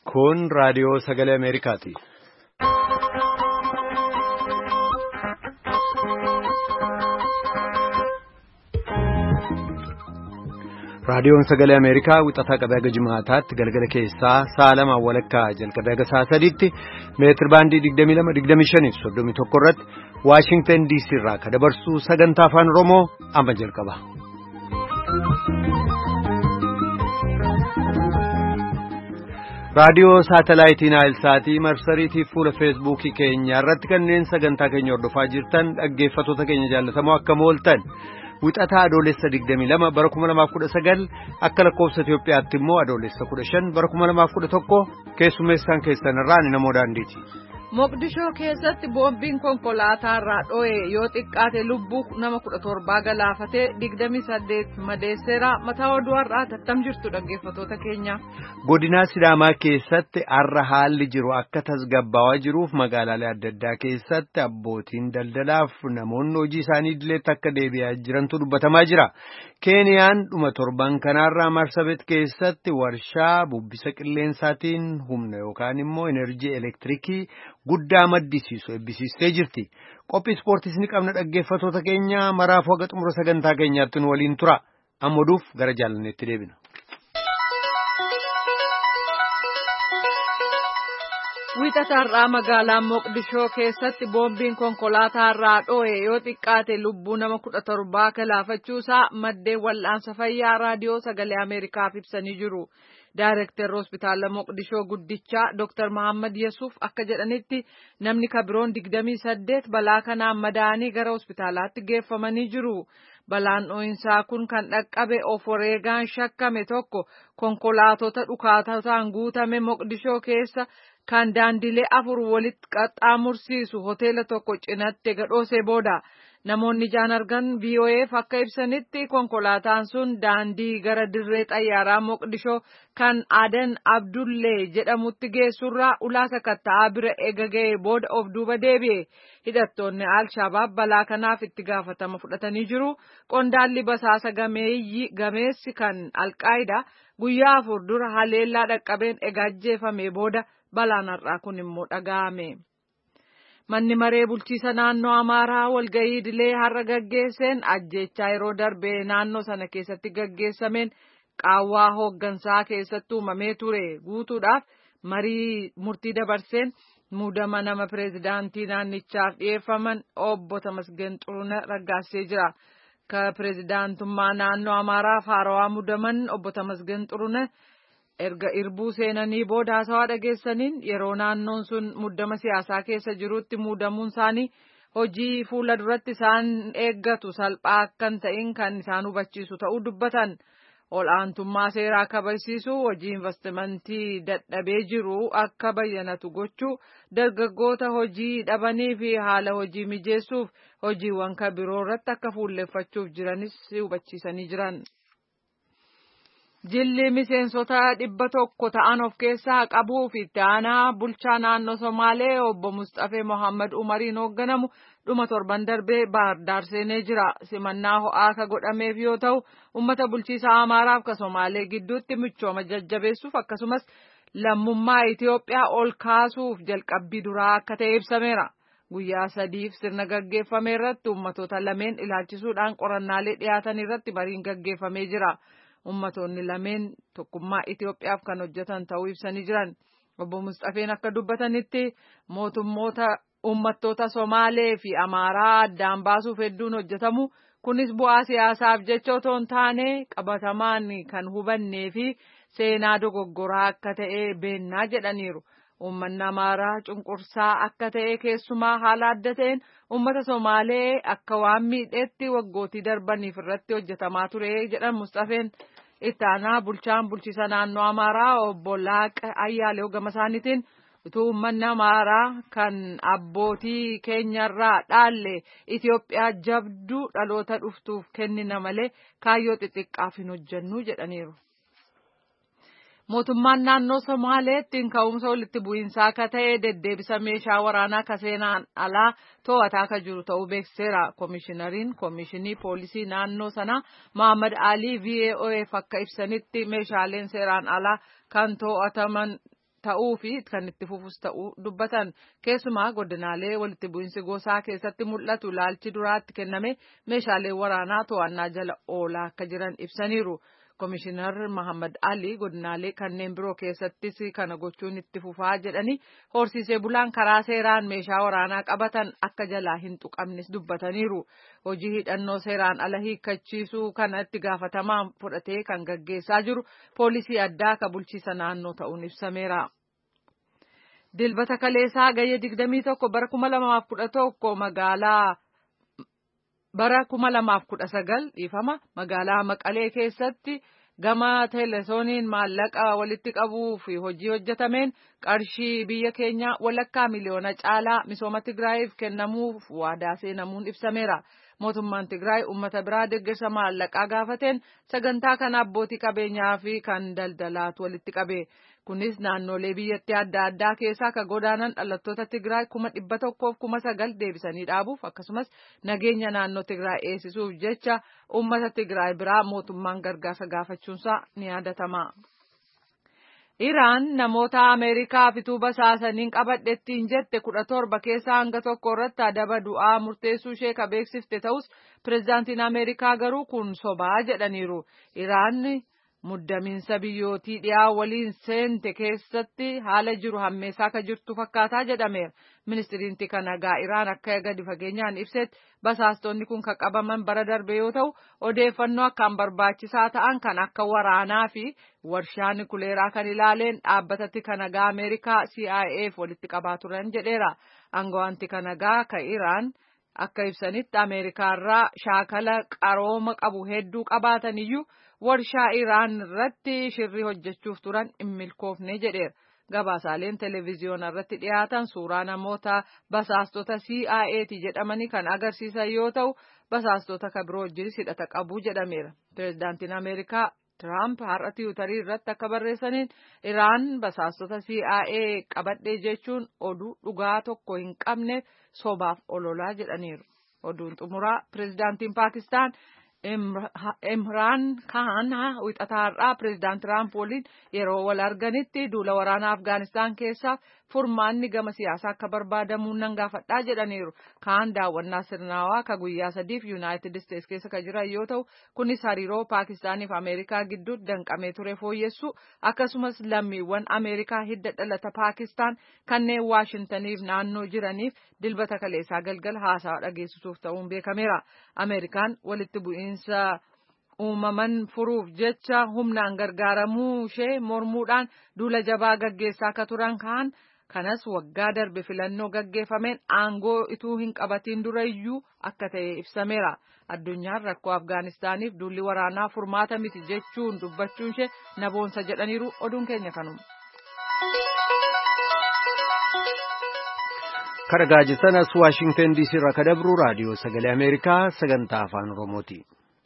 Kun raadiyoo sagalee Ameerikaati. Raadiyoon sagalee Ameerikaa wixataa qabee haga Jimaataatti galgala keessaa sa'a lamaan walakkaa jalqabee haga sa'a sadiitti meetir baandii 22-25 fi 31 irratti Waashingtan DC irraa kan dabarsu sagantaa afaan Oromoo amma jalqaba. Raadiyoo saatalaayitii Naayilsaatii marsariitii fuula feesbuukii keenya irratti kanneen sagantaa keenya hordofaa jirtan dhaggeeffattoota keenya jaallatamoo akkam ooltan. Wixataa adoolessa 22 bara 2019 akka lakkoofsa Itoophiyaatti immoo adoolessa 15 bara 2011 keessummeessaan keessan irraa ni namoo daandiiti. Moqdishoo keessatti boombiin konkolaataa irraa dho'e yoo xiqqaate lubbuu nama 17 galaafatee 28 madeesseera mataa oduu har'aa tattam jirtu dhaggeeffattoota keenya. Godinaa Sidaamaa keessatti har'a haalli jiru akka tasgabbaawaa jiruuf magaalaalee adda addaa keessatti abbootiin daldalaaf namoonni hojii isaanii idileetti akka deebi'aa jirantu dubbatamaa jira. Keeniyaan dhuma torban kanaarraa Marsabit keessatti warshaa bubbisa qilleensaatiin humna yookaan immoo enerjii elektirikii guddaa maddisiisu eebbisiistee jirti. Qophii ispoortiis ni qabna dhaggeeffattoota keenya maraafuu haga xumura sagantaa keenyaatti nu waliin tura. Amma oduuf gara jaalanneetti deebina. Wixataarraa magaalaa Moqdishoo keessatti boombiin konkolaataa irraa dho'e yoo xiqqaate lubbuu nama 17 galaafachuusaa maddeen wal'aansa fayyaa raadiyoo sagalee Ameerikaaf ibsanii jiru. Daayirektarri hospitaala Moqdishoo guddichaa Dr. Muhammad Yesuuf akka jedhanitti namni kabiroon 28 balaa kanaan madaa'anii gara hospitaalaatti geeffamanii jiru. Balaan dho'insaa kun kan dhaqqabe of wareegaan shakkame tokko konkolaatota dhukaatotaan guutame Moqdishoo keessa kan daandilee 4 walitti qaxxaamursiisu hoteela tokko cinatti gadhoosee booda. Namoonni ijaan argan VOA'f akka ibsanitti konkolaataan sun daandii gara dirree xayyaaraa Moqdishoo kan Adan Abdullee jedhamutti geessurraa ulaa sakatta'aa bira eega ga'ee booda of duuba deebi'e. Hidhattoonni Al-Shabaab balaa kanaaf itti gaafatama fudhatanii jiru. Qondaalli basaasa gameessi kan Al-Qaayidaa guyyaa 4 dura haleellaa dhaqqabeen ajjeefame booda balaan har'aa kun immoo dhaga'ame. Manni maree bulchiisa naannoo Amaaraa walga'ii idilee har'a gaggeesseen ajjeechaa yeroo darbee naannoo sana keessatti gaggeessameen qaawwaa hooggansaa keessatti uumamee ture guutuudhaaf murtii dabarseen muudama nama pireezidaantii naannichaaf dhiyeeffaman obbo Tamasgen Xurune raggaasee jira. Ka pireezidaantummaa naannoo Amaaraaf haarawaa muudaman obbo Tamasgen Xurune erga irbuu seenanii booda haasawaa dhageessaniin yeroo naannoon sun muddama siyaasaa keessa jirutti muudamuun isaanii hojii fuula duratti isaan eeggatu salphaa akkan ta'in kan isaan hubachiisu ta'uu dubbatan. Ol'aantummaa seeraa kabachiisuu hojii investimentii dadhabee jiru akka bayyanatu gochuu dargaggoota hojii dhabanii fi haala hojii mijeessuuf hojiiwwan kabiroo irratti akka fuulleffachuuf jiranis hubachiisanii jiran. Jilli miseensota 100 ta'an of keessaa qabuu fi itti aanaa bulchaa naannoo Somaalee obbo Mustafee Mohammad Umariin hoogganamu dhuma torban darbee Baahirdaar seenee jira. Simannaa ho'aa ka godhameef yoo ta'u uummata bulchiisa Amaaraaf ka Somaalee gidduutti michooma jajjabeessuuf akkasumas lammummaa Itoophiyaa ol kaasuuf jalqabbii duraa akka ta'e ibsameera. Guyyaa 3 sirna gaggeeffame irratti uummatoota lameen ilaalchisuudhaan qorannaalee dhiyaatan irratti mariin gaggeeffamee jira. Ummatoonni lameen tokkummaa Itoophiyaaf kan hojjetan ta'uu ibsanii jiran. Obbo Mustafeen akka dubbatanitti uummattoota Somaalee fi Amaaraa addaan baasuuf hedduun hojjetamu. Kunis bu'aa siyaasaaf jecha otoo hin taane qabatamaan kan hubannee fi seenaa dogoggoraa akka ta'e beennaa jedhaniiru. Uummanni Amaaraa cunqursaa akka ta'e keessumaa haala adda ta'een uummata Somaalee akka waan miidheetti waggootii darbaniif irratti hojjetamaa ture jedhan Mustafeen. Itti aanaa bulchaan bulchiisa naannoo Amaaraa obbo Laaqa Ayyaalew gama isaaniitiin utuu uummanni Amaaraa kan abbootii keenyarraa dhaalle Itoophiyaa jabduu dhaloota dhuftuuf kennina malee kaayyoo xixiqqaaf hin hojjennu jedhaniiru. Mootummaan naannoo Somaaleetti ka'umsa walitti bu'iinsaa akka ta'e deddeebisa meeshaa waraanaa ka seenaan alaa to'ataa akka jiru ta'uu beeksiseera. Koomishinii poolisii naannoo sanaa Muhammad Ali VOA'f akka ibsanitti meeshaaleen seeraan alaa kan to'ataman ta'uu fi kan itti fufus ta'uu dubbatan. Keessumaa godinaalee walitti bu'insi gosaa keessatti mul'atu ilaalchi duraatti kenname meeshaalee waraanaa to'annaa jala oolaa akka jiran ibsaniiru. Komishinar Muhammad Ali godinaalee kanneen biroo keessattis kana gochuun itti fufaa jedhanii horsiisee bulaan karaa seeraan meeshaa waraanaa qabatan akka jalaa hin tuqamnes dubbataniiru. Hojii hidhannoo seeraan ala hiikkachiisuu kana itti gaafatamaan fudhatee kan gaggeessaa jiru poolisii addaa akka bulchiisa naannoo ta'uun ibsameera. Dilbata kaleessaa gayya 21 bara 2011 bara 2019 dhiifama magaalaa Maqalee keessatti gama teleesooniin maallaqa walitti qabuu fi hojii hojjetameen qarshii biyya keenya walakkaa miliyoona caalaa misooma Tigraayiif kennamuuf waadaa seenamuun ibsameera. Mootummaan Tigraay uummata biraa deeggarsa maallaqaa gaafateen sagantaa kana abbootii qabeenyaa fi kan daldalaatu walitti qabe. Kunis naannolee biyyattii adda addaa keessaa akka godaanan dhalattoota Tigraay 1,109 deebisanii dhaabuuf akkasumas nageenya naannoo Tigraay eegsisuuf jecha uummata Tigraay biraa mootummaan gargaarsa gaafachuunsaa ni yaadatama. Iraan namoota Ameerikaa fituu basaasaniin qabadhettiin jette 17 keessaa hanga tokko irratti adaba du'aa murteessuu ishee ka beeksifte ta'us pireezidaantiin Ameerikaa garuu kun sobaa jedhaniiru. Iraan muddamiinsa biyyootii dhiyaa waliin seente keessatti haala jiru hammeessaa akka jirtu fakkaataa jedhameera. Ministiriinti nagaa Iraan akka gadi fageenyaan ibsetti basaastonni kun kan qabaman bara darbe yoo ta'u odeeffannoo akkaan barbaachisaa ta'an kan akka waraanaa fi warshaa nukuleeraa kan ilaaleen dhaabbata nagaa Ameerikaa CIA'f walitti qabaa turan jedheera. Aangawaanti nagaa kan Iraan akka ibsanitti Ameerikaarraa shaakala qarooma qabu hedduu qabaatan iyyuu warshaa Iraan irratti shirri hojjechuuf turan hin milkoofne jedheera. Gabaasaaleen televiziyoona irratti dhiyaatan suuraa namoota basaastota CIA'ti jedhamanii kan agarsiisan yoo ta'u basaastota kan biroo wajjin hidhata qabu jedhameera. Pireezidaantiin Ameerikaa Trump har'a tiwutarii irratti akka barreessaniin Iraan basaastota CIA qabadhee jechuun oduu dhugaa tokko hin qabne sobaaf ololaa jedhaniiru. Oduun xumuraa pireezidaantiin Paakistaan Imraan Khan wixataa har'aa pireezidaant Trump waliin yeroo wal arganitti duula waraanaa Afgaanistaan keessaaf furmaanni gama siyaasaa akka barbaadamuun nan gaafadhaa jedhaniiru. Khan daawwannaa sirnaawaa ka guyyaa 3 Yuunaayitid Isteetsi keessa ka jiran yoo ta'u kunis hariiroo Paakistaaniif Ameerikaa gidduutti danqamee ture fooyyessu akkasumas lammiiwwan Ameerikaa hidda dhalata Paakistaan kanneen Waashintaniif naannoo jiraniif dilbata kaleessaa galgala haasawa dhageessisuuf ta'uun beekameera. Ameerikaan walitti bu'iinsa uumaman furuuf jecha humnaan gargaaramuu ishee mormuudhaan duula jabaa gaggeessaa akka turan Khan kanas waggaa darbe filannoo gaggeeffameen aangoo ituu hin qabatiin durayyuu akka ta'e ibsameera. Addunyaan rakkoo Afgaanistaaniif duulli waraanaa furmaata miti jechuun dubbachuun ishee naboonsa jedhaniiru. Oduun keenya kanuma. Karagaa jirtanas Waashingtan DC irraa ka dabru raadiyoo sagalee Ameerikaa sagantaa afaan Oromooti.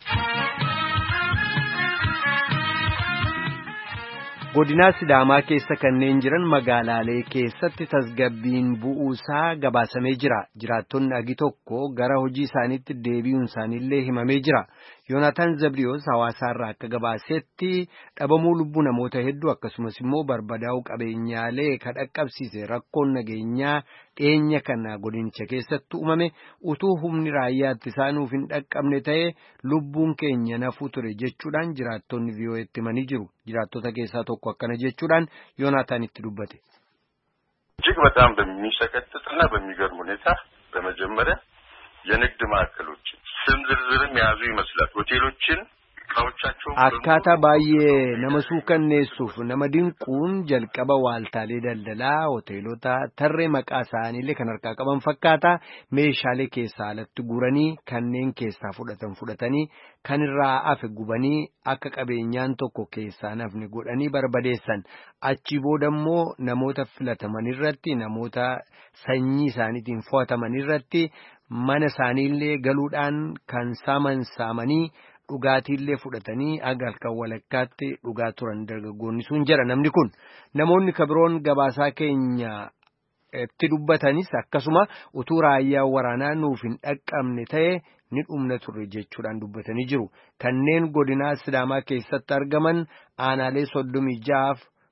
Godinaa Sidaamaa keessa kanneen jiran magaalaalee keessatti tasgabbiin bu'uusaa gabaasamee jira. Jiraattonni agi tokko gara hojii isaaniitti deebi'uun isaaniillee himamee jira. Yoonaatan Zabriyoos hawaasaarraa akka gabaasetti dhabamuu lubbuu namoota hedduu akkasumas immoo barbadaa'uu qabeenyaalee ka dhaqqabsiise rakkoon nageenyaa dhiyeenya kana godinicha keessatti uumame utuu humni raayyaa ittisaa nuuf hin dhaqqabne ta'e lubbuun keenya nafuu ture jechuudhaan jiraattonni VOA'tti himanii jiru. Jiraattota keessaa tokko akkana jechuudhaan Yoonaatan itti dubbate. እጅግ በጣም በሚሰቀጥጥና በሚገርም ሁኔታ በመጀመሪያ የንግድ ማዕከሎችን ስም ዝርዝርም የያዙ ይመስላል ሆቴሎችን akkaataa baay'ee nama suukanneessuuf nama dinquun jalqaba waaltaalee daldalaa hoteelota tarree maqaa isaaniillee kan harkaa qaban fakkaata meeshaalee keessaa alatti guranii kanneen keessaa fudhatanii kan irraa hafe gubanii akka qabeenyaan tokko keessaa nafni godhanii barbadeessan achi booda immoo namoota filataman irratti namoota sanyii isaaniitiin fo'ataman irratti mana isaaniillee galuudhaan kan saamanii dhugaatiillee fudhatanii aga halkan walakkaatti dhugaa turan dargaggoonni sun jira namni kun namoonni kabiroon gabaasaa keenya itti dubbatanis akkasuma utuu raayyaa waraanaa nuuf hin dhaqqabne ta'e ni dhumna turre jechuudhaan dubbatanii jiru kanneen godinaa Sidaamaa keessatti argaman aanaalee 36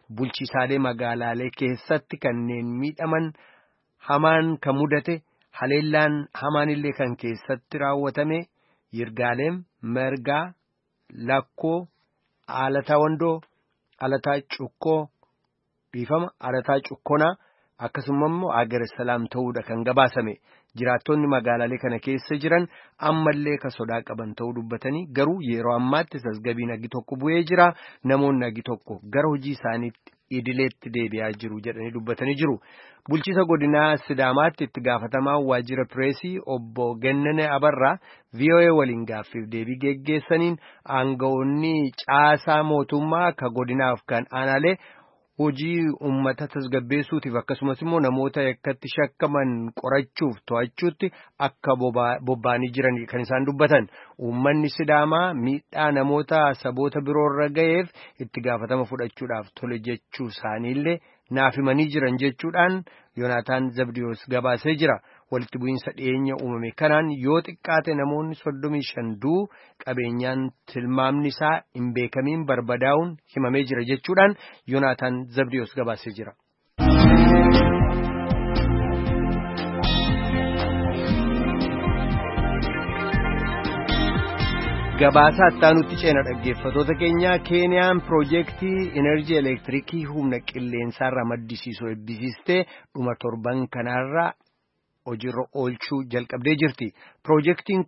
bulchiisaalee magaalaalee keessatti kanneen miidhaman hamaan kan mudate haleellaan hamaan illee kan keessatti raawwatame Yirgaaleem, Mergaa, Lakkoo, Alataa Wandoo, Alataa Cukkoo, Alataa Cukkonaa akkasumas immoo Agar Salaam ta'uudha kan gabaasame. Jiraattonni magaalaalee kana keessa jiran ammallee ka sodaa qaban ta'uu dubbatanii garuu yeroo ammaatti tasgabbiin agi tokko bu'ee jira. Namoonni agi tokko gara hojii isaaniitti idileetti deebi'aa jiru jedhanii dubbatanii jiru. Bulchiisa godinaa Sidaamaatti itti gaafatamaa waajjira pireesii obbo Gennene Abarraa VOA waliin gaaffiif deebii geggeessaniin aangawoonni caasaa mootummaa ka godinaaf kan aanaalee hojii uummata tasgabbeessuutiif akkasumas immoo namoota yakkatti shakkaman qorachuuf to'achuutti akka bobba'anii jiran kan isaan dubbatan. Uummanni Sidaamaa miidhaa namoota saboota biroorra ga'eef itti gaafatama fudhachuudhaaf tole jechuu isaaniillee naaf himanii jiran jechuudhaan Yoonaataan Zabdiyoos gabaasee jira. Walitti bu'iinsa dhiyeenya uumame kanaan yoo xiqqaate namoonni 35 qabeenyaan tilmaamni isaa hin beekamiin barbadaa'uun himamee jira jechuudhaan Yoonaataan Zabdiyoos gabaasee jira. Gabaasa attaanutti ceena dhaggeeffatoota keenya Keeniyaan piroojeektii enerjii elektirikii humna qilleensaarraa maddisiisuu eebbisiistee dhuma torban kanaarraa hojiirra oolchuu jalqabdee jirti. Piroojeektiin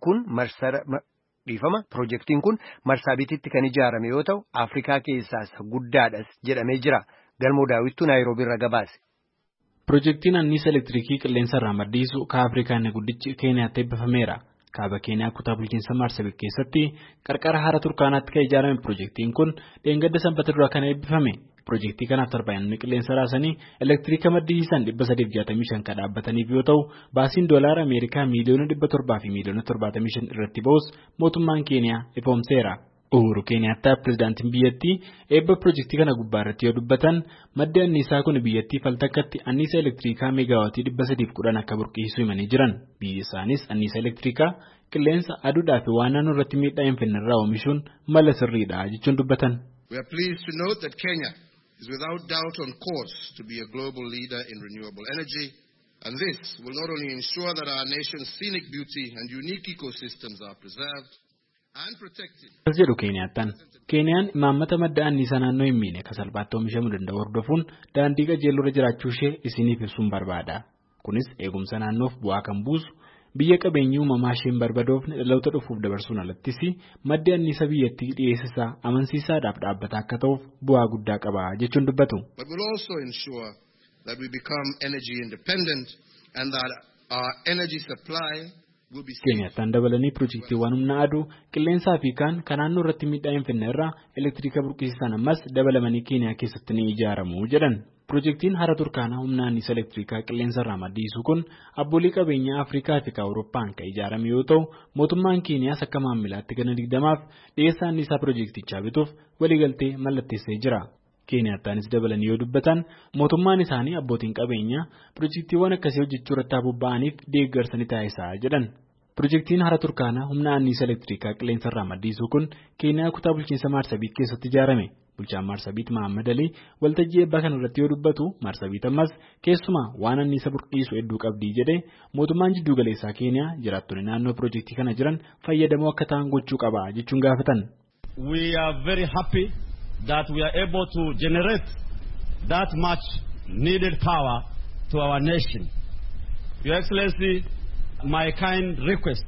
kun Marsaabiititti kan ijaarame yoo ta'u Afrikaa keessaa isa guddaadhas jedhamee jira. Galmoo Daawittuu Naayiroobiirra gabaase. Piroojeektiin anniisa elektirikii qilleensarraa maddisiisu ka Afrikaa inni guddichi Keeniyaatti eebbifameera. Kaaba Keeniyaa kutaa bulchiinsa Marsabit keessatti qarqara hara Turkaanaatti kan ijaarame piroojeektiin kun dheengadda sanbata duraa kan eebbifame. Piroojeektii kanaaf tarbaayinni qilleensa raasanii elektirika maddisiisan 365 kan dhaabbataniif yoo ta'u baasiin doolaara Ameerikaa miliyoona 700 fi miliyoona 75 irratti ba'us mootummaan Keeniyaa ifoomseera. Uhuru Keeniyaattaa pirezidaantiin biyyattii eebba piroojeektii kana gubbaa irratti yoo dubbatan maddi anniisaa kun biyyattii faltakkatti anniisa elektirikaa meegaawaatii 310 akka burqisiisuu himanii jiran. Biyyi isaanis anniisa elektirikaa qilleensa aduudhaa fi waan naannoo irratti miidhaa hin fidnerraa oomishuun mala sirriidha jechuun dubbatan. We are pleased to note that Kenya is without doubt on course to be a global leader in renewable energy, and this will not only ensure that our nation's scenic beauty and unique ecosystems are preserved and protected. As jedhu Keeniyaattaan Keeniyaan imaammata madda anniisaa naannoo hin miine kan salphaatti oomishamuu danda'u hordofuun daandii qajeeluu irra jiraachuu ishee isiniif ibsuun barbaada. Kunis eegumsa naannoof bu'aa kan buusu biyya qabeenyi uumamaa isheen barbadoofne dhaloota dhufuuf dabarsuun alattis maddi anniisaa biyyattii dhiyeessisaa amansiisaadhaaf dhaabbata akka ta'uuf bu'aa guddaa qaba jechuun dubbatu. But we'll also ensure that we become energy independent and that our energy supply. Keeniyaattaan dabalanii piroojeektiiwwan humna aduu qilleensaa fi kan naannoo irratti miidhaa hin fidne irraa elektirika burqisiisan ammas dabalamanii Keeniyaa keessatti ni ijaaramu jedhan. Piroojeektiin hara Turkaanaa humna anniisaa elektirikaa qilleensarraa maddisiisu kun abboolii qabeenyaa Afrikaa fi Awurooppaan kan ijaarame yoo ta'u mootummaan Keeniyaas akka maamilaatti gana 20f dhiyeessaa anniisaa piroojeektichaa bituuf waliigaltee mallatteessee jira. Keeniyaattaanis dabalanii yoo dubbatan mootummaan isaanii abbootiin qabeenyaa piroojeektiiwwan akkasii hojjechuu irratti bobba'aniif deeggarsa ni taasisaa jedhan. Piroojeektiin hara Turkaanaa humna anniisaa elektirikaa qilleensarraa maddisiisu kun Keeniyaa kutaa bulchiinsa Marsabit keessatti ijaarame. Bulchaan Marsabit Mohaammed Alii waltajjii eebbaa kana irratti yoo dubbatu Marsabit ammas keessumaa waan anniisa burqisu hedduu qabdii jedhee mootummaan jidduu galeessaa Keeniyaa jiraattonni naannoo piroojeektii kana jiran fayyadamoo akka ta'an gochuu qaba jechuun gaafatan. We are very happy that we are able to generate that much needed power to our nation. Your Excellency, my kind request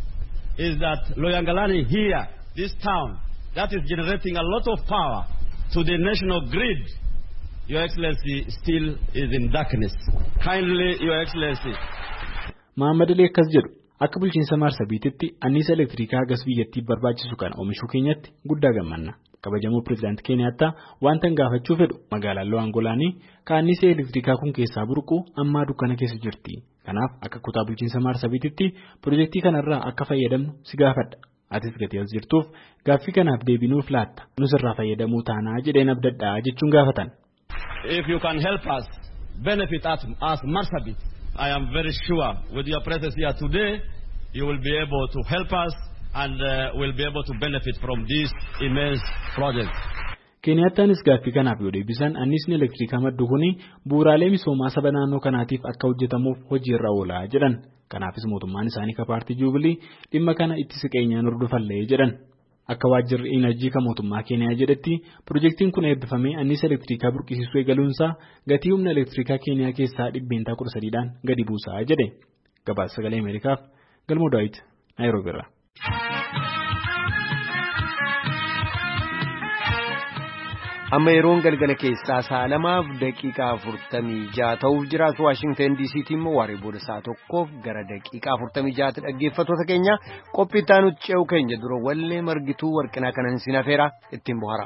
is that Loyangalani here, this town, that is generating a lot of power to the national grid, Your Excellency, still is in darkness. Kindly, Your Excellency. Mohaammed Ali akkas jedhu akka bulchiinsa Marsabititti anniisa elektirikaa gas biyyattii barbaachisu kan oomishuu keenyatti guddaa gammanna. Kabajamoo pirezidaantii Keeniyaattaa wanta gaafachuu fedhu magaalaan Lo'aangolaanii kan anniisa elektirikaa kun keessaa burqu ammaa dukkana keessa jirti. Kanaaf akka kutaa bulchiinsa Marsabititti piroojeektii kanarraa akka fayyadamnu si gaafadha. Atis gatii as jirtuuf gaaffii kanaaf deebinuuf laatta. Nus irraa fayyadamuu taanaa jedheen abdadhaa jechuun gaafatan. If you can help us benefit as Marsabit, I am very sure with your presence here today, you will be able to help us and will be able to benefit from this immense project. Keeniyaattaanis gaaffii kanaaf yoo deebisan anniisni elektirikaa maddu kuni bu'uuraalee misoomaa saba naannoo kanaatiif akka hojjetamuuf hojiirra oolaa jedhan. Kanaafis mootummaan isaanii ka paartii Jubilee dhimma kana itti siqeenyaan hordofallee jedhan. Akka waajjirri Enerjii kan mootummaa Keeniyaa jedhetti pirojektiin kun eebbifamee anniisa elektirikaa burqisiisuu eegaluunsaa gatii humna elektirikaa Keeniyaa keessaa 13% gadi buusaa jedhe. Gabaasa Sagalee Ameerikaaf Galmoo Daawit Naayiroobiirraa. Amma yeroon galgala keessaa 2:46 ta'uuf jiraatu Waashingtan DC'tti immoo waaree booda 1 gara daqiiqaa 46 dhaggeeffattoota keenya qophii itti aanutti ce'u keenya dura wallee margituu warqinaa kanan sin afeera ittiin bohaara.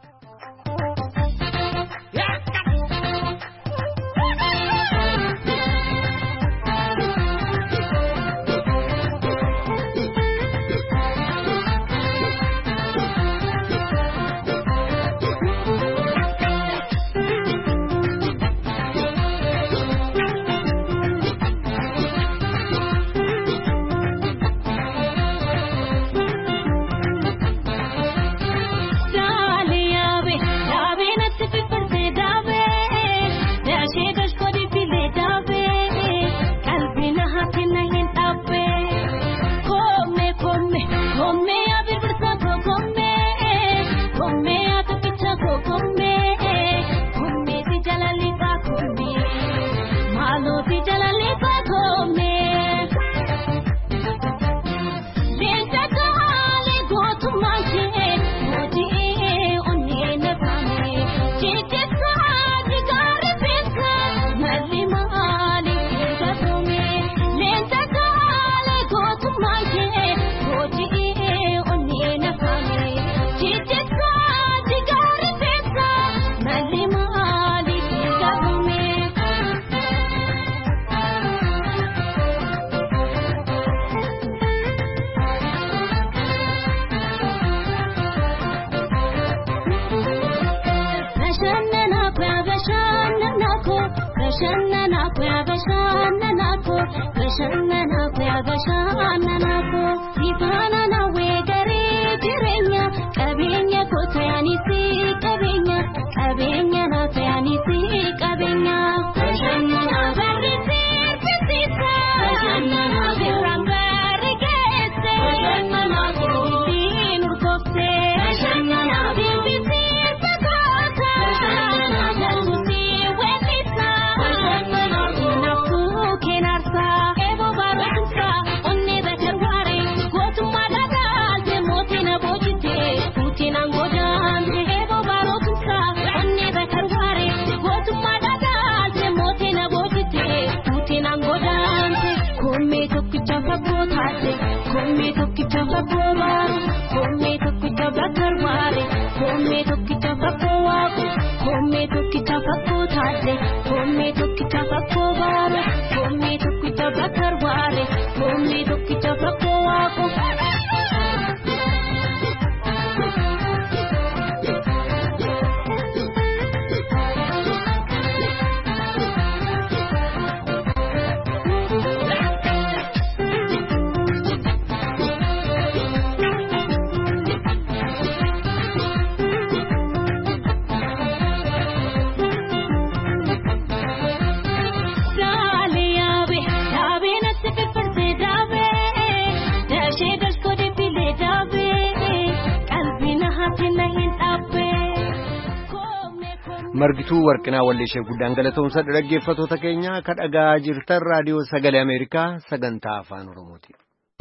Margituu warqinaa walleeshee guddaan galatoomsa dhaggeeffattoota keenya kan dhagaa jirtan raadiyoo Sagalee Ameerikaa sagantaa afaan Oromooti.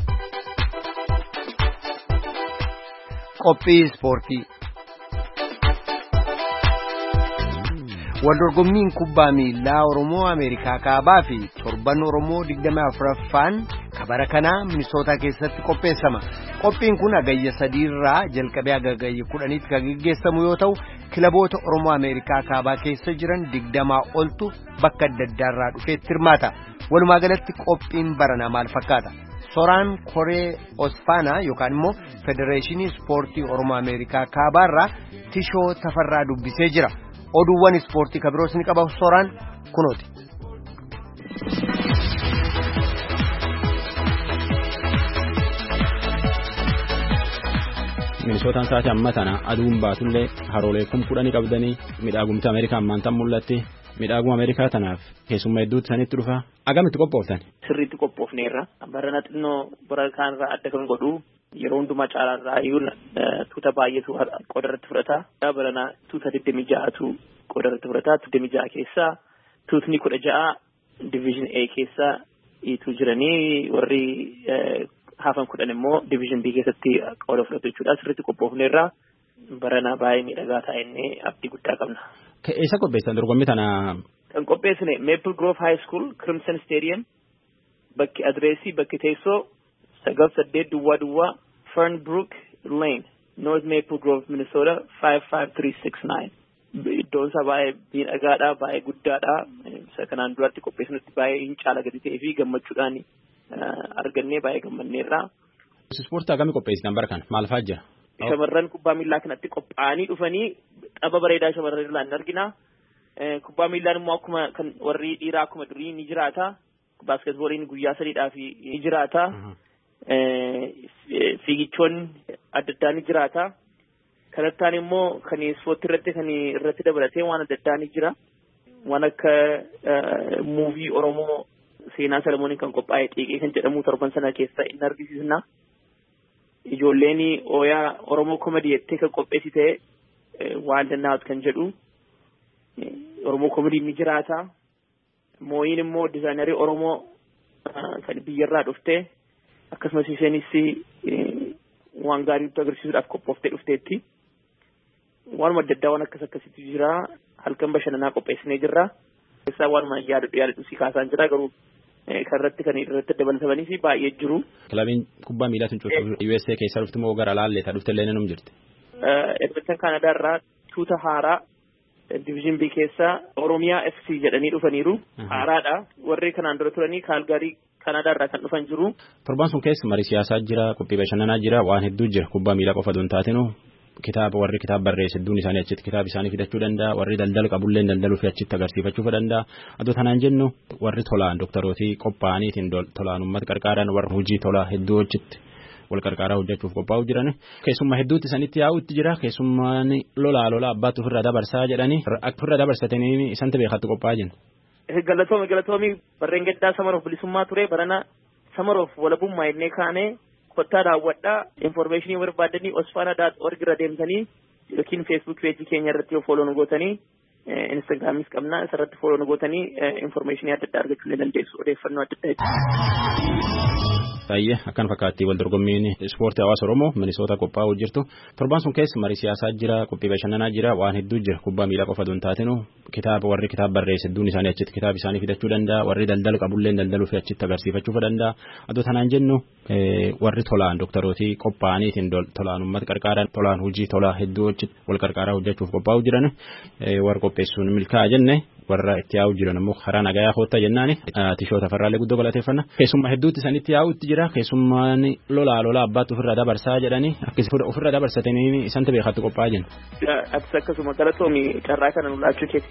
Qophii ispoortii. Waldorgommiin kubbaa miilaa Oromoo Ameerikaa kaabaa fi torban Oromoo 24ffaan kabara kanaa Minisootaa keessatti qopheessama. Qophiin kun hagayya 3 irraa jalqabee hagayya 10tti kan gaggeessamu yoo ta'u kilaboota Oromoo Ameerikaa kaabaa keessa jiran 20 oltu bakka adda addaarraa dhufeetti hirmaata. Walumaa galatti qophiin baranaa maal fakkaata? Soraan Koree Osfaanaa yookaan immoo Federeeshinii Ispoortii Oromoo Ameerikaa kaabaarraa Tishoo Tafarraa dubbisee jira. Oduuwwan ispoortii kabiroos ni qaba Soraan kunooti. Minisootaan sa'aatii amma tana aduun baatullee haroolee kudhanii qabdanii midhaagumti Ameerikaa ammaantan mul'atti midhaaguma Ameerikaa tanaaf keessummaa hedduutti sanitti dhufa agamitti qophooftan. Sirriitti qophoofneerra barana xinnoo bara kaanirraa adda kan godhu yeroo hundumaa caalaarraa iyyuu tuuta baay'eetu qooda irratti fudhata. Barana tuuta 26tu qooda irratti fudhata. 26 keessaa tuutni 16 division A keessaa ituu jiranii warri hafan 10 immoo division B keessatti qooda fudhatu jechuudha. Sirriitti qophoofneerra barana baay'ee miidhagaa taa'ennee abdii guddaa qabna. Eessa qopheessan dorgommii tana? Kan qopheessine Maple Grove High School Crimson Stadium bakki adreesii bakki teessoo 98 Fernbrook Lane North Maple Grove Minnesota 55369. Iddoon isaa baay'ee miidhagaadha baay'ee guddaadha. Isa kanaan duratti qopheessinutti baay'ee hin caala gadi ta'ee fi gammachuudhaan argannee baay'ee gammanneerra. Ispoortii akkamii qopheessitan bara kana maal fa'aa jira? Shamarran kubbaa miilaa kanatti qophaa'anii dhufanii tapha bareedaa shamarran irraa ni argina. Kubbaa miilaan immoo akkuma kan warri dhiiraa akkuma durii ni jiraata. Baaskeetbooliin guyyaa sadiidhaaf ni jiraata. Fiigichoonni adda addaa ni jiraata. Kanattaan immoo kan ispoortii irratti dabalatee waan adda addaa ni jira. Waan akka muuvii Oromoo seenaa Salamooniin kan qophaa'e xiiqee kan jedhamu torban sana keessa inni argisiisna. Ijoolleen ooyaa Oromoo komedii jettee kan qopheessite waan dandaa'u kan jedhu Oromoo komedii ni jiraata. Mooyin immoo dizaayinerii Oromoo kan biyyarraa dhufte akkasumas isheenis waan gaarii nutti agarsiisuudhaaf qophooftee dhufteetti. Waan adda addaa waan akkasitti jira. Halkan bashannanaa qopheessinee jirra. Keessaa waan yaadadhu si kaasaan jira garuu kan irratti dabalatamanii fi baay'ee jiru. Kilabiin kubbaa miilaa sun cuutu USA keessa dhufti moo gara laalleeta dhufte illee num jirti? Edmonton Canada irraa tuuta haaraa division B keessa Oromiyaa FC jedhanii dhufaniiru. Haaraadha. Warri kanaan dura turanii Kaalgaarii Canada irraa kan dhufan jiru. Torban sun keessa marii siyaasaa jira, qophii bashannanaa jira, waan hedduu jira. Kubbaa miilaa qofa don taatinu warri kitaaba barreesse hedduun isaanii achitti kitaaba isaanii fidachuu danda'a. Warri daldala qabullee daldaluu fi achitti agarsiifachuu danda'a. Adoo tanaan jennu warri tolaan doktorootii qophaa'aniitiin tolaan uummata qarqaaraan warra hojii tolaa hedduu achitti wal qarqaaraa hojjechuuf qophaa'u jiran. Keessummaa hedduutti sanitti yaa'utti jira. Keessummaan lolaa abbaatu ofirraa dabarsaa jedhanii akka ofirraa dabarsatanii isanta beekatti qophaa'aa jiru. Galatoomi barreen gaddaa Samaroof bilisummaa ture barana Samaroof walabummaa innee kaanee kottaa daawwadhaa informationii barbaadanii osfaana.org irra deemtanii yookiin Facebook page keenya irratti yoo follow nu gootanii Instagramis qabna isarratti follow nu gootanii informationii adda addaa argachuu dandeessu odeeffannoo adda addaa. Baay'ee akkan fakkaatti wal dorgommiin ispoortii hawaasa Oromoo Minisoota qophaa'uu jirtu. Torban sun keessa marii siyaasaa jira, qophii bashannanaa jira, waan hedduu jira. Kubbaa miilaa qofa don taatinu warri kitaaba barreesse hedduun isaanii achitti kitaaba isaanii fidachuu danda'a. Warri daldala qabullee daldaluu fi achitti agarsiifachuu danda'a. Adoo tanaan jennu warri tolaan doktorootii qophaa'aniitiin tolaan uummata qarqaaraan tolaan hojii tolaa hedduu wal qarqaaraa hojjechuuf qophaa'uu jiran warra qopheessuun milkaa'aa jenne warra itti yaa'uu jiran immoo karaa nagayaa hoottaa jennaani tishoota farraalee guddoo galateeffanna. Keessummaa hedduutti sanitti yaa'utti jira. Keessummaan lolaa abbaatu ofirraa dabarsaa jedhanii akkasii ofirraa dabarsatanii isanta beekatti qophaa'aa jiru. Atis akkasuma galatoomi carraa kana nu laachuu keeti.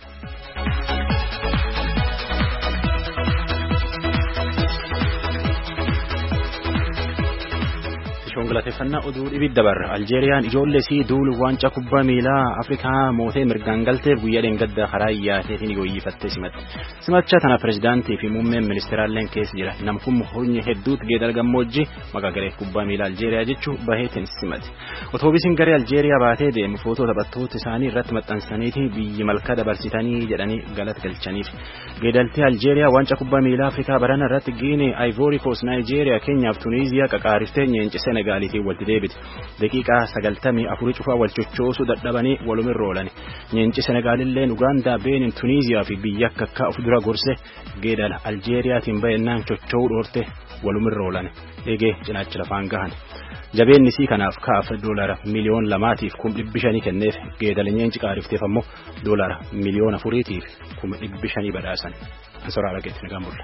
Tishoon galateeffannaa oduu dhibid dabarra. Aljeeriyaan ijoollee isii duulu waancaa kubbaa miilaa Afrikaa mootee mirgaan galteef guyyaa dheengaddaa karaa iyyaateetiin gooyyifattee simatte. Simacha tana pirezidaantii fi muummeen ministeeraalleen keessa jira. Namkun hojii hedduutti geedara gammoojjii maqaa garee kubbaa miilaa Aljeeriyaa jechuu baheetiin simate. Otoobiisiin garee Aljeeriyaa baatee deemu footoo taphattoota isaanii irratti maxxansaniitii biyyi malkaa dabarsitanii jedhanii galata galchaniif. Geedaltii Aljeeriyaa waancaa kubbaa miilaa Afrikaa barana irratti Giinee, Ivory Coast, Naayijeeriyaa, Keenyaa fi Tuniiziyaa qaqaariftee nyeenchisee Senegaaliitiin walitti deebite. Daqiiqaa 94 cufaa wal chochoosuu dadhabanii walumirra oolan. Nyeenchi Senegaalilleen Ugaandaa, Beenin, Tuniiziyaa fi biyya akka of dura gorse geedala Aljeeriyaatiin baay'inaan chocho'uu dhoorte walumirra oolan. Eegee cinaacha lafaan gahan. Jabeenni isii kanaaf kaafa $2 miliyoon 2,500 kenneef geedala nyeenchi qaarifteef ammoo $4 miliyoon 4,500 badhaasan. Ansoraa dhageetti nagaan bulla.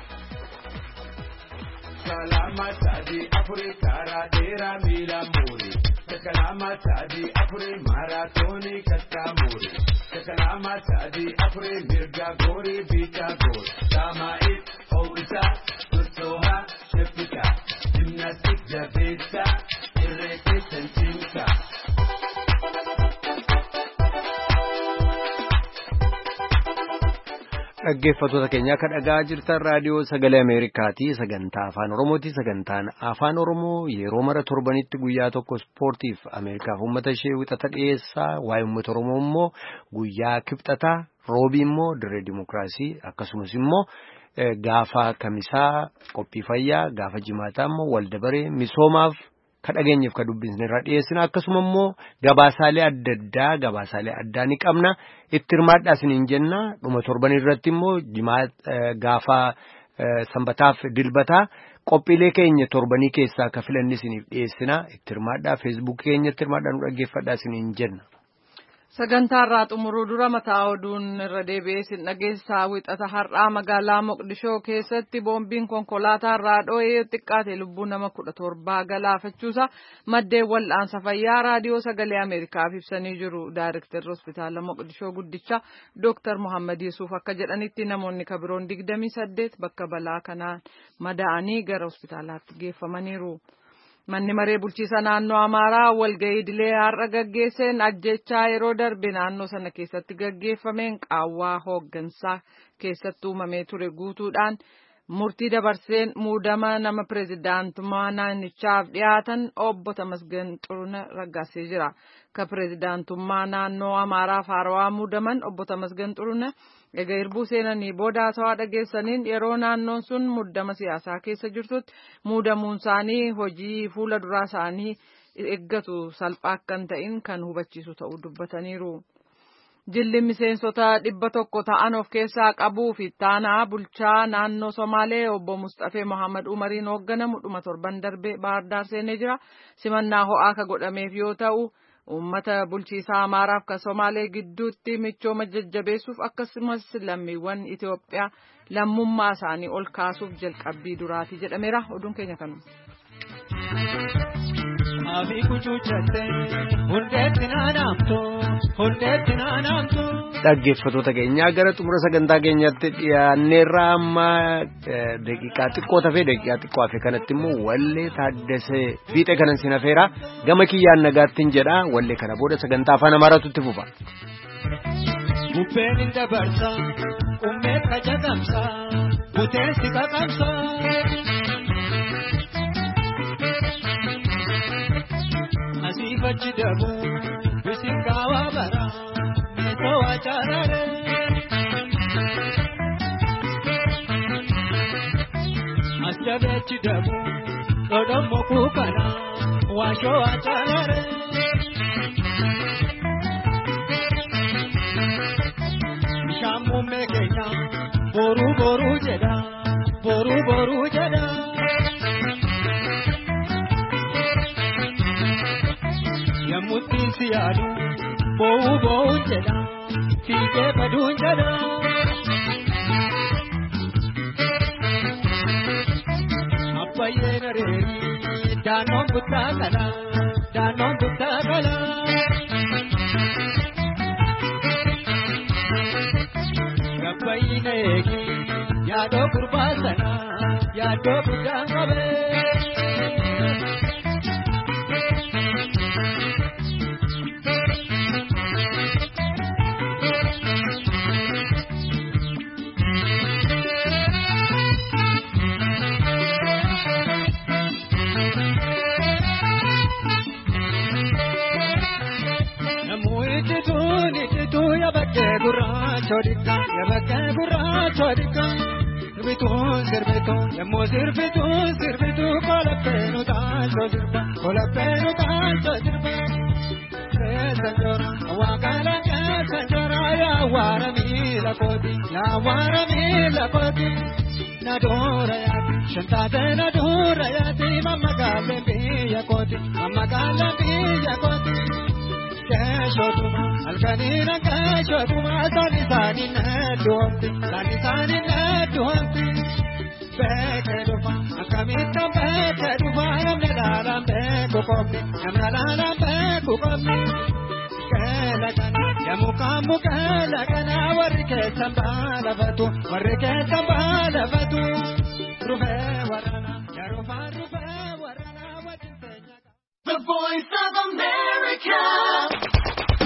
Kalamata di apure karadera mila muri. Kalamata di apure maratoni katamuri. Kalamata di apure mirga gori bita gori. Sama it outa tutoha shepika. Gymnastic jabeta irrete sentinka. Dhaggeeffattoota keenya akka dhagaa jirtan raadiyoo sagalee Ameerikaati sagantaa afaan Oromooti sagantaan afaan Oromoo yeroo mara torbanitti guyyaa tokko ispoortiif Ameerikaaf uummata ishee wixata dhiyeessaa waa'ee uummata Oromoo immoo guyyaa kibxataa roobii immoo dirree dimokiraasii akkasumas immoo gaafa kamisaa qophii fayyaa gaafa jimaataa immoo waldabaree misoomaaf kadhageenyeef ka dubbisne irraa dhiyeessina akkasuma immoo gabaasaalee addaa ni qabna itti hirmaadhaa isiniin jenna dhuma torban irratti immoo gaafa sanbataaf dilbataa qophiilee keenya torbanii keessaa ka filanni isiniif dhiyeessina itti hirmaadhaa feesbuuk keenyatti hirmaadhaa nu dhaggeeffadhaa isiniin jenna. Sagantaa irraa xumuruu dura mataa oduun irra deebi'ee isin dhageessaa wixata har'aa magaalaa Moqdishoo keessatti boombiin konkolaataa irraa dho'ee xiqqaate lubbuu nama 17 galaafachuusa maddeen wal'aansa fayyaa raadiyoo sagalee Ameerikaaf ibsanii jiru. Daayirektarri hospitaala Moqdishoo guddicha Dr. Mohammad Yuusuf akka jedhanitti namoonni kabiroon 28 bakka balaa kanaan madaa'anii gara hospitaalaatti geeffamaniiru. Manni maree bulchiisa naannoo Amaaraa walga'ii idilee har'a gaggeesseen ajjechaa yeroo darbe naannoo sana keessatti gaggeeffameen qaawwaa hooggansaa keessatti uumamee ture guutuudhaan murtii dabarseen muudama nama pireezidaantummaa naannichaaf dhiyaatan obbo Tamasgen Xurunee raggaasee jira. Ka pireezidaantummaa naannoo Amaaraaf haarawaa muudaman obbo Tamasgen Xurunee egaa hirbuu seenanii booda haasawaa dhageessaniin yeroo naannoon sun muddama siyaasaa keessa jirtutti muudamuun isaanii hojii fuula duraa isaanii eeggatu salphaa akka hin ta'in kan hubachiisu ta'uu dubbataniiru. Jilli miseensota 100 ta'an of keessaa qabuu fi taanaa bulchaa naannoo Somaalee obbo Mustafee Mohaammed Umariin hoogganamu dhuma torban darbee Baahar Daar seenee jira. Simannaa ho'aa ka godhameef yoo ta'u uummata bulchiisaa Amaaraaf ka Somaalee gidduutti michooma jajjabeessuuf akkasumas lammiiwwan Itoophiyaa lammummaa isaanii ol kaasuuf jalqabbii duraati jedhameera. Oduun keenya kanuma. Dhaggeeffattoota keenyaa gara xumura sagantaa keenyatti dhiyaanneerra amma daqiiqaa xiqqoo hafe kanatti immoo wallee Taaddasee fiixee kanan sin hafeera gama kiyyaan nagaattiin jedha wallee kana booda sagantaa afaan Amaaraatu itti fufa. Bubbeen dabarsa ummee kajagamsa buteessi kaqamsa. Asiifachi dabu bisin kaawaa bara meeshaa waajjiraalee. Asjabeechi dabu dhodhommo kuukana waashoo waajjiraalee. Shaamummee keenya boruu jedha boruu jedha. Yammuutiin si yaadu boo'uu jedha fiigee baduun jedha. Abbayyeen areeri daannoon buttaa kala. Gabbayyiin eegi yaadoo gurbaa sana yaadoo guddaa qabee. Yabakkee gurraacha dika sirbituun yemmuu sirbituu kolappeenuu taansa sirba keessa jora waaqalaan keessa jora yaawwaara miila kooti na doora yaati shantaatee na doora yaati mammagaalee biyya kooti. Keeshotuma halkaniin keeshotuma saani needuwamti beekee dhufa akkamitti beekee dhufa namni laalaan beeku qofni keela kana yemmuu keela kana warri keessan baalafatu rufee warana wajjin teenya. The Voice of America.